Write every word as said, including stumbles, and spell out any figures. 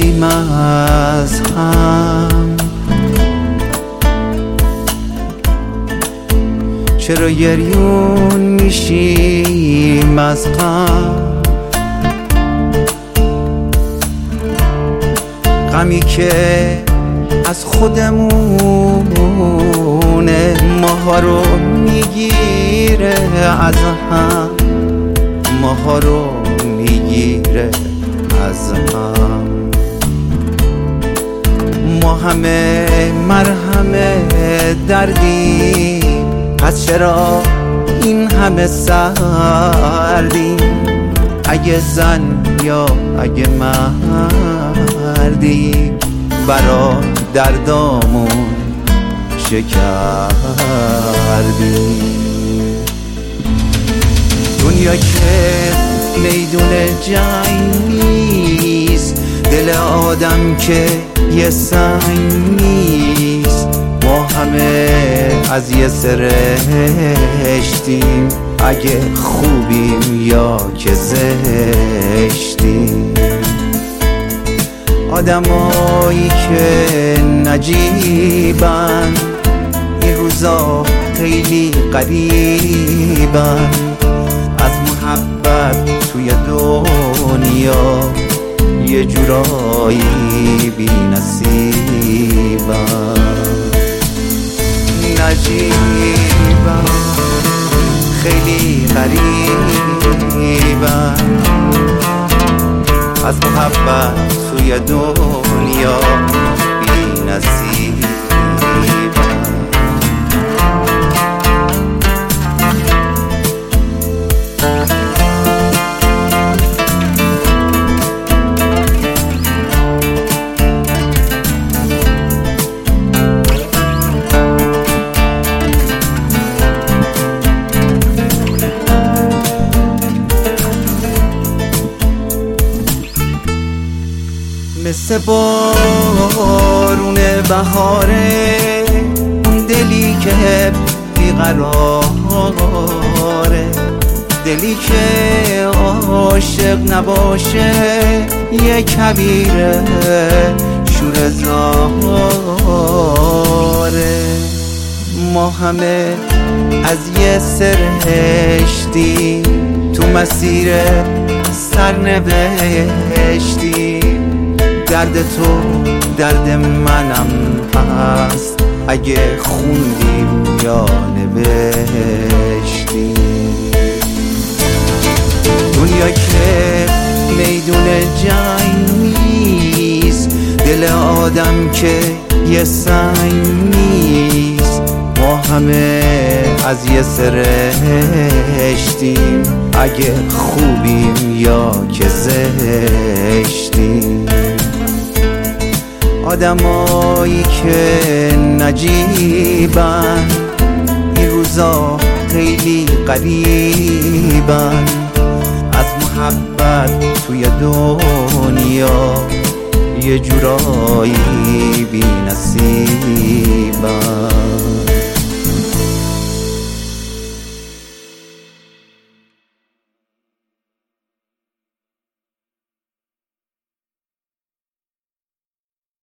میشیم از هم؟ چرا گریون میشیم از غم؟ غمی که از خودمونه ماها رو میگیره از هم، ماها رو میگیره از هم. ما همه مرهم دردیم، پس چرا این همه سردیم؟ اگه زن یا اگه مردیم برا دردامون چه کردیم؟ دنیا که میدون جنگ نیست، دل آدم که یه سنگ نیست. ما همه از یه سرشتیم، اگه خوبیم یا که زشتیم. آدمایی که نجیبن این روزا خیلی غریبن، از محبت توی دنیا یه جورایی بی نصیبن. نجیبن خیلی غریبن، از محبت توی دنیا بی نصیبن. مثل بارون بهاره اون دلی که بیقراره، دلی که عاشق نباشه یه کبیره شور زاره. ما همه از یه سرشتیم، تو مسیر سرنوشتیم. درد تو درد منم هست، اگه خوندیم یا نوشتیم. دنیا که میدون جنگ نیست، دل آدم که یه سنگ نیست. ما همه از یه سرشتیم، اگه خوبیم یا که زشتیم. آدمایی که نجیبن این روزا خیلی غریبن، از محبت توی دنیا یه جورایی بی نصیبن.